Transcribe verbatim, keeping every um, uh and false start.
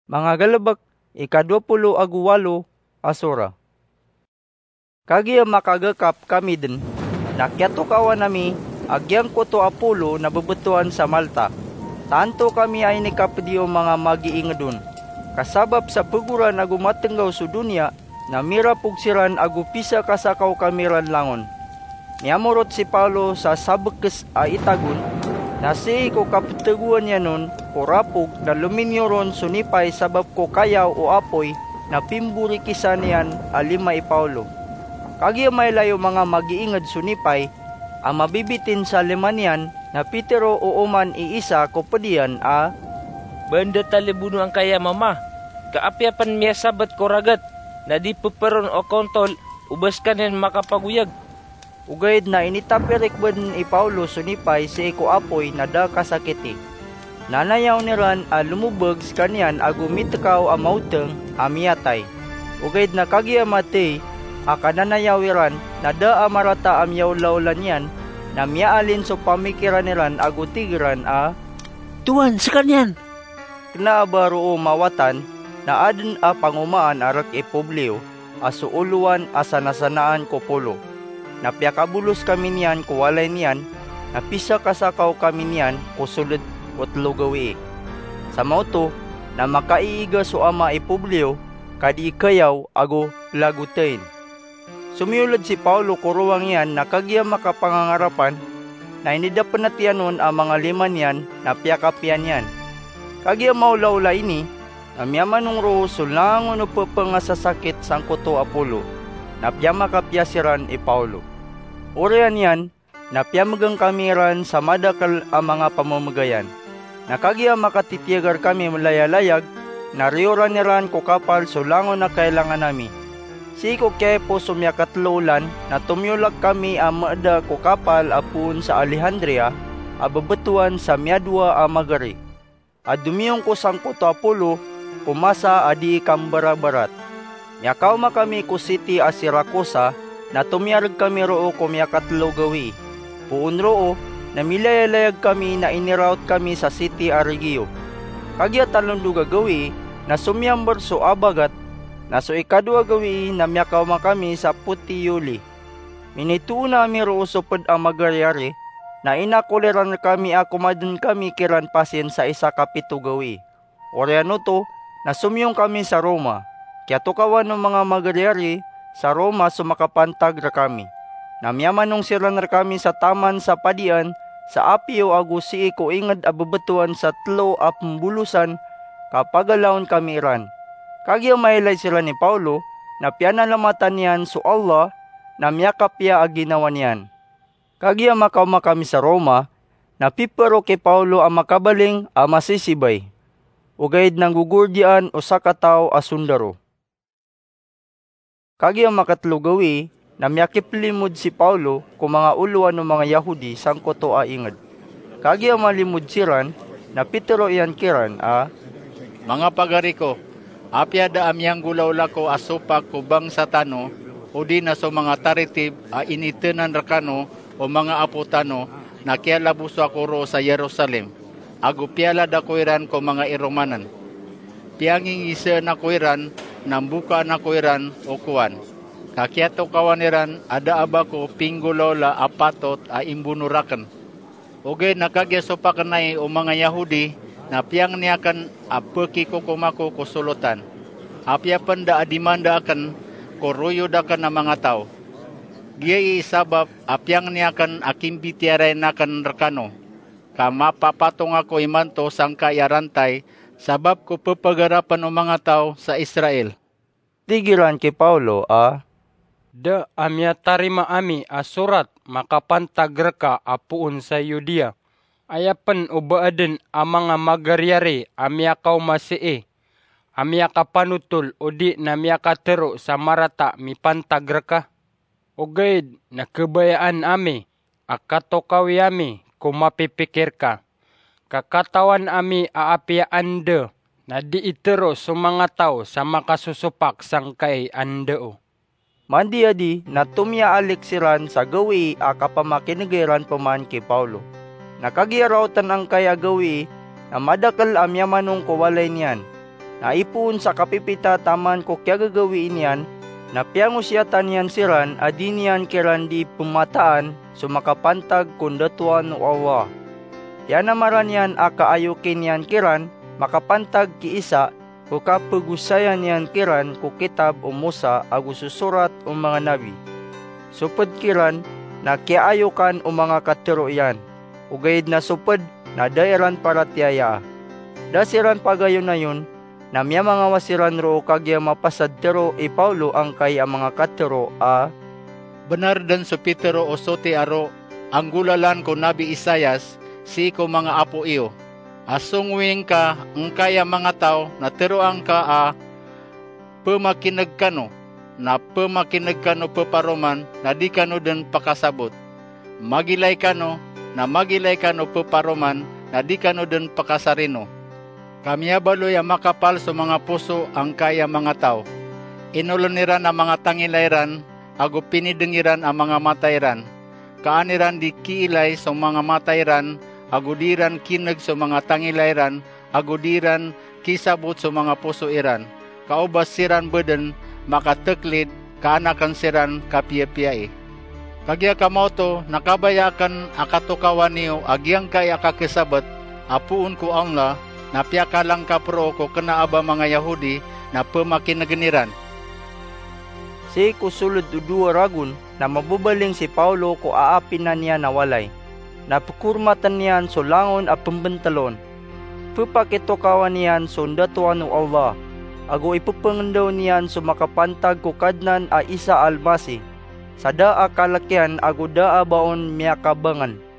Mga galabak, ikadwapulo aguwalo, asura. Kagiya makagakap kami din, nakyato kawan nami, agyang ko to Apollo na babutuan sa Malta. Tanto kami ay nikapdiyo mga magiingadun. Kasabab sa puguran agu matenggaw sa dunia, na mira pugsiran agu pisa kasakaw kamiran langon. Niamurot si Paulo sa sabekes a itagun, na si ko kapteguan niya nun, kurapog na luminyoron sunipay sabab ko kayaw o apoy, na pimburi kisanian alima i Paulo. Kagya may layo mga magiingad sunipay, ang mabibitin sa limanian, na Pitero o uman iisa ko padian a, Banda talibuno ang kaya mama, kaapyapan miya sabat ko ragat, na di puperon o kontol, ubas kanin makapaguyag. Ugaid na initapirik ben i Paulo sunipay si iko apoy na da kasakiti. Nanayaw ni Ran a lumubog kanyan agumitakaw a mauteng amiyatay. Ugaid na kagya matay, a kananayawiran na da amarata amyaw lawlan yan, na miyaalin so pamikiran ni Ran agutigiran a, Tuan sa kanyan! Knaabaro o mawatan, na adin a pangumaan arak e Publio, asuuluan asanasanaan ko polo. Napiakabulos kami niyan ko walay niyan, napisa kasakaw kami niyan ko sulod o tlugawi. Sa mauto, na makaiiga so ama e Publio, kadi ikayaw ago lagutain. Sumiulad si Paulo kuruwang yan na kagya makapangangarapan, na inidapan natiyanon ang mga lima niyan na piyakapian yan. Kagya maulaula ini, na miyamanong roho sulangon o papangasasakit sang kuto Apollo, na piyamakapyasiran e Paulo. Urian yan, na piyamagang kamiran sa madakal ang mga pamamagayan. Nakagya makatitiyagar kami malayalayag, na rioran niran ko kapal sulangon na kailangan nami. Si ko kepo sumyakatlolan, na tumyulag kami ang maada ko kapal apun sa Alejandria, ababetuan sa miadwa a magari. At dumiyong ko sang kuto Apollo, pumasa adi kambara-barat. Miyakaw kami ko city a Siracusa, na tumyarag kami roo kumyakatlo gawi. Puun roo, na milayalayag kami na iniraut kami sa city a Regio. Kagya talunduga gawi, na sumyambar so abagat, na so ikadwa gawi na miyakaw kami sa Puteoli. Minituuna mi roo supad ang magaryari, na inakuliran kami akumadun kami kiran pasin sa isa kapito gawi. Oreano to, na sumyong kami sa Roma. Kaya tukawan ng mga magaryari, sa Roma sumakapantag ra kami. Namyamanong siran ra kami sa taman sa padian, sa Apio agusi ko ingad ababetuan sa tlo a pembulusan, kapagalawon kami ran. Kagya mailay sila ni Paulo, na pianalamatan niyan so Allah, na miyakapya aginawa niyan. Kagya makauma kami sa Roma, na pipero kay Paulo ang makabaling a masisibay. Ugaid ng gugurdian o sakataw asundaro. Kagya makatlugawi, na miyakiplimod si Paulo kung mga uluan ng mga Yahudi sang koto a ingad. Kagya malimod siran, na Pitero iyan kiran a, Mga pagari ko, apya da amyang gulawla ko asupak kubang sa tano, o di na so mga taritib a initenan rakano o mga aputano, na kaya labuso ako ro sa Jerusalem. Agu piyala da kuiran ko mga Iromanan. Piyanging isa na kuiran, nambuka na kuiran o kuwan. Kakyato kawaniran, ada abako pinggulaw apatot a imbunurakan. Ugay nakagyaso pa kanay o mga Yahudi, na piyang niyakan apaki ko kumako kusulutan. Apyapan da adimanda akan, kuruyo da kan na mga tao. Giyay isabab, apyang niyakan akimbitiaray nakan rakano. Kamapapatong ako imanto sang kayarantay, sabab ko papagarapan o mga tao sa Israel. Tigiran kay Paulo a, Da amya tarima ami a surat makapantag reka apuun sa Yudea. Ayapan ubaaden ang mga magaryari amya kaw masii. Amya kapanutul o di na amya katero sa marata mipantag reka. Ugaid nakabayaan ami, akatokawi ami kung mapipikir ka. Kakatawan ami aapya ande, na di itero sa mga tao sa makasusupak sang kay andeo. Mandi adi na tumya aliksiran sa gawi a kapamakinagaran paman kay Paulo. Nakagiyarautan ang kaya gawi na madakal amyamanong kuwalay niyan. Naipun sa kapipita taman ko kya gagawiin yan, na piangusyatan yan siran adinian kiran di pumataan sumakapantag kundatuan o awa. Yan namaran yan akaayukin yan kiran makapantag ki isa o kapagusayan yan kiran ko kitab o Musa agu susurat o mga nabi. Supad kiran na kiayukan o mga katero yan. Ugayid na supad na dairan para tiyaya. Dasiran pagayon na yun, na miya mga wasiran ro kagya mapasad tero i Paulo ang kay ang mga katero a Benar dan so Petero o sote aro, ang gulalan ko Nabi Isayas, si ko mga apo iyo. Asungwing ka, ang kaya mga tao, na teroang ka a pemakinag kano, na pemakinag kano peparoman, na di kano den pakasabot. Magilay kano, na magilay kano peparoman, na di kano den pakasarino. Kamiyabaloy ang makapal sa mga puso ang kaya mga tao. Inuloniran ang mga tangilairan, ago pinidengiran ang mga matayran. Kaaniran di kiilay sa mga matayran, agudiran kinag sa mga tangilairan, agudiran kisabot sa mga puso iran. Kaubas siran beden, makateklid, kaanakan siran kapiyapiyay. Kagya kamoto, nakabayakan akatukawan niyo, agyang kaya kakisabat, apuun ko Allah, na piyakalang kapro ko kanaaba mga Yahudi na pemakinageniran. Si kusulod udua ragun na mabubaling si Paulo ko aapin na niya nawalay. Napukurmatan niyan so langon a pembentalon. Pupakitokawan niyan so ndatuan o Allah. Ago ipupangandaw niyan so makapantag ko kadnan a isa almasi. Sada a kalakyan ago daa baon miyakabangan.